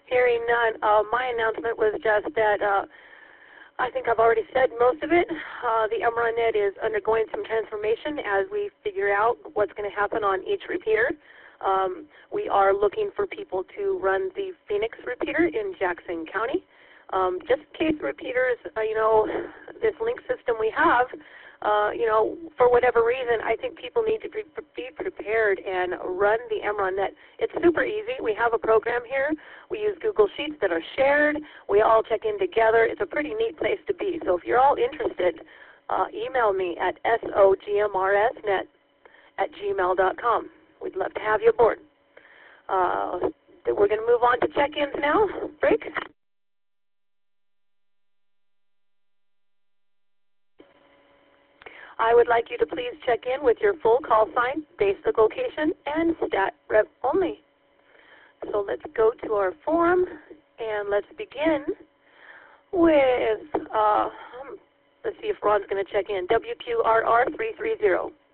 Hearing none, my announcement was just that I think I've already said most of it. The EmRunNet is undergoing some transformation as we figure out what's going to happen on each repeater. We are looking for people to run the Phoenix repeater in Jackson County. Just in case repeaters, this link system we have, for whatever reason, I think people need to be prepared and run the EmRunNet. It's super easy. We have a program here. We use Google Sheets that are shared. We all check in together. It's a pretty neat place to be. So if you're all interested, email me at sogmrsnet@gmail.com. We'd love to have you aboard. We're going to move on to check-ins now. Break. I would like you to please check in with your full call sign, basic location, and stat rep only. So let's go to our forum, and let's begin with, let's see if Ron's going to check in, WQRR 330.